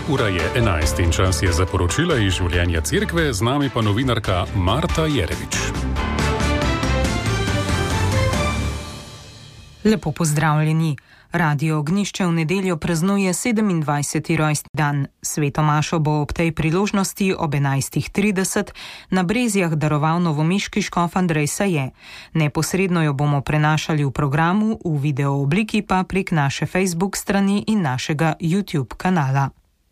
Ura je 11 in čas je za poročila iz življenja cerkve, z nami pa novinarka Marta Jerevič. Lepo pozdravljeni. Radio Ognjišče v nedeljo praznuje 27. rojstni dan. Sveto mašo bo ob tej priložnosti ob 11.30 na Brezjah daroval novomeški škof Andrej Saje. Neposredno jo bomo prenašali v programu, v video obliki pa prek naše Facebook strani in našega YouTube kanala.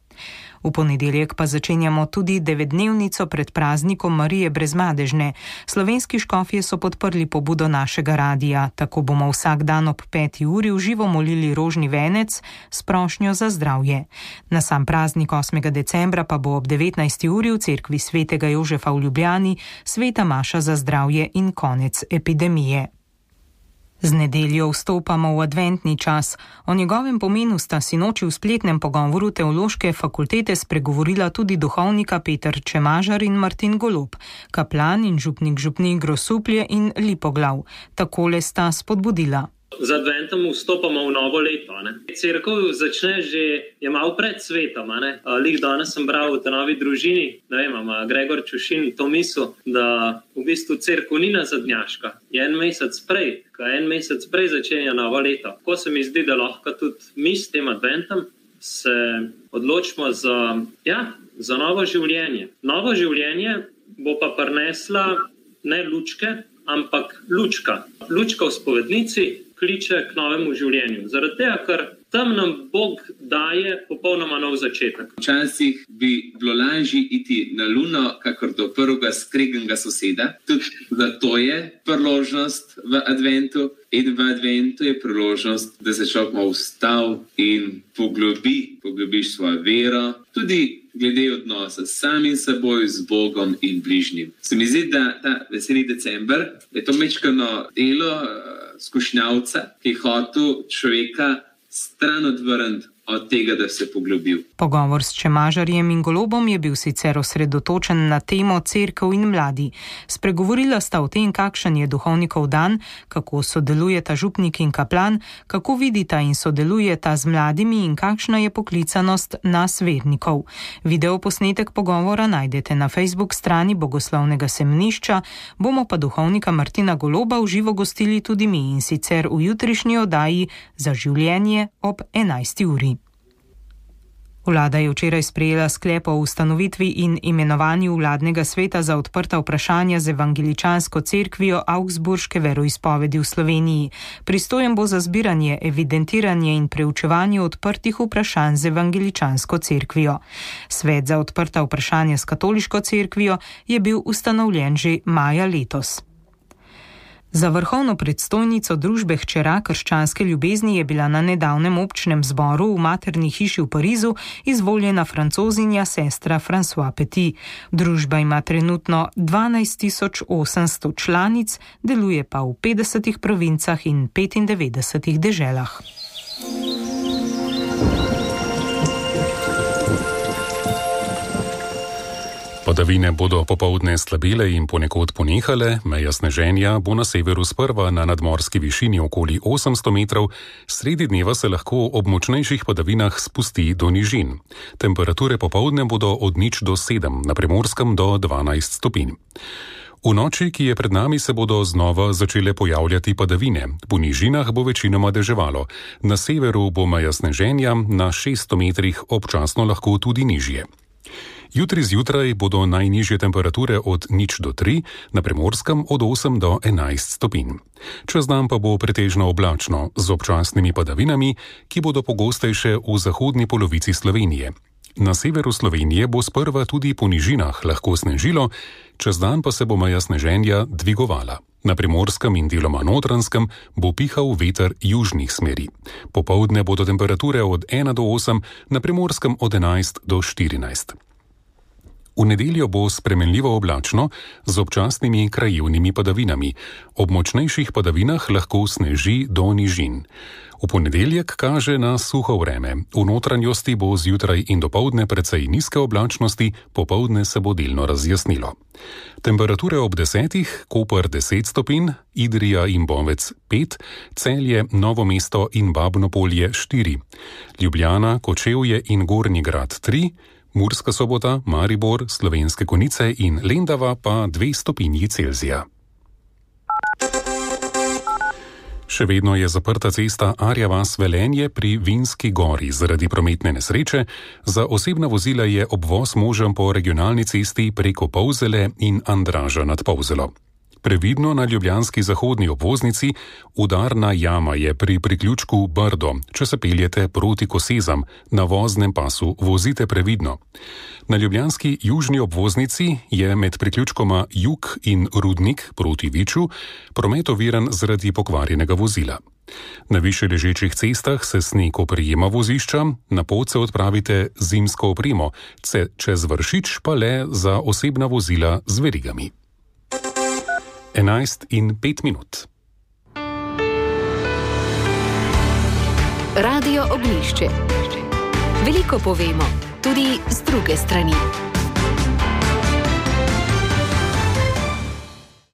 V ponedeljek pa začenjamo tudi 9-dnevnico pred praznikom Marije Brezmadežne. Slovenski škofje so podprli pobudo našega radia, tako bomo vsak dan ob 5. uri v živo molili rožni venec s prošnjo za zdravje. Na sam praznik 8. decembra pa bo ob 19. uri v cerkvi svetega Jožefa v Ljubljani sveta maša za zdravje in konec epidemije. Z nedeljo vstopamo v adventni čas. O njegovem pomenu sta sinoči v spletnem pogovoru Teološke fakultete spregovorila tudi duhovnika Peter Čemažar in Martin Golob, kaplan in župnik Grosuplje in Lipoglav. Takole sta spodbudila. Z adventom vstopamo v novo leto. Cerkev začne je malo pred svetom. Lih danes sem bral v tej novi družini, ima Gregor Čušin to misel, da v bistvu cerkev ni nazadnjaška. Je en mesec prej začenja novo leto. Tako se mi zdi, da lahko tudi mi s tem adventom se odločimo za novo življenje. Novo življenje bo pa prinesla ne lučke, ampak lučka. Lučka v spovednici kliče k novemu življenju. Zaradi tega, ker tam nam Bog daje popolnoma nov začetek. Včasih bi bilo lažje iti na luno, kakor do prvega skregnega soseda. Tudi zato je priložnost v adventu in v adventu je priložnost, da se človek malo vstav in poglobiš svojo vero, tudi glede odnosa s samim seboj, z Bogom in bližnjim. Se mi zdi, da ta veseli december je to mečkano delo skušnjavca, ki je hotel človeka stran odvrniti od tega, da se poglobil. Pogovor s Čemažarjem in Golobom je bil sicer osredotočen na temo cerkev in mladi. Spregovorila sta o tem, kakšen je duhovnikov dan, kako sodelujeta župnik in kaplan, kako vidita in sodelujeta z mladimi in kakšna je poklicanost nas vernikov. Videoposnetek pogovora najdete na Facebook strani Bogoslovnega semenišča, bomo pa duhovnika Martina Goloba v živo gostili tudi mi in sicer v jutrišnji oddaji Za življenje ob 11. uri. Vlada je včeraj sprejela sklep o ustanovitvi in imenovanju vladnega sveta za odprta vprašanja z evangeličansko cerkvijo Augsburške veroizpovedi v Sloveniji. Pristojen bo za zbiranje, evidentiranje in preučevanje odprtih vprašanj z evangeličansko cerkvijo. Svet za odprta vprašanja s katoliško cerkvijo je bil ustanovljen že maja letos. Za vrhovno predstojnico družbe Hčera krščanske ljubezni je bila na nedavnem občnem zboru v materni hiši v Parizu izvoljena Francozinja sestra François Petit. Družba ima trenutno 12.800 članic, deluje pa v 50 provincah in 95 deželah. Padavine bodo popoldne slabile in ponekod ponehale, meja sneženja bo na severu sprva na nadmorski višini okoli 800 metrov, sredi dneva se lahko ob močnejših padavinah spusti do nižin. Temperature popoldne bodo od 0 do 7, na Primorskem do 12 stopinj. V noči, ki je pred nami, se bodo znova začele pojavljati padavine. Po nižinah bo večinoma deževalo. Na severu bo meja sneženja, na 600 metrih občasno lahko tudi nižje. Jutri zjutraj bodo najnižje temperature od 0 do 3, na Primorskem od 8 do 11 stopinj. Čez dan pa bo pretežno oblačno, z občasnimi padavinami, ki bodo pogostejše v zahodni polovici Slovenije. Na severu Slovenije bo sprva tudi po nižinah lahko snežilo, čez dan pa se bo meja sneženja dvigovala. Na Primorskem in deloma Notranjskem bo pihal veter južnih smeri. Popoldne bodo temperature od 1 do 8, na Primorskem od 11 do 14. V nedeljo bo spremenljivo oblačno z občasnimi krajevnimi padavinami. Ob močnejših padavinah lahko sneži do nižin. V ponedeljek kaže na suho vreme. V notranjosti bo zjutraj in dopoldne precej nizke oblačnosti, popoldne se bo delno razjasnilo. Temperature ob 10, Koper 10 stopinj, Idrija in Bovec 5, Celje, Novo mesto in Babno Polje 4, Ljubljana, Kočevje in Gornji Grad 3, Murska Sobota, Maribor, Slovenske Konjice in Lendava pa 2 stopinji Celzija. Še vedno je zaprta cesta Arja vas-Velenje pri Vinski gori zaradi prometne nesreče. Za osebna vozila je obvoz možen po regionalni cesti preko Polzele in Andraža nad Polzelo. Previdno na ljubljanski zahodni obvoznici, udarna jama je pri priključku Brdo. Če se peljete proti Kosezam, na voznem pasu vozite previdno. Na ljubljanski južni obvoznici je med priključkoma Jug in Rudnik proti Viču promet oviran zaradi pokvarjenega vozila. Na više ležečih cestah se sneg oprijema vozišča, na pot se odpravite z zimsko opremo, čez Vršič pa le za osebna vozila z verigami. 11:05. Radio Ognjišče. Veliko povemo, tudi z druge strani.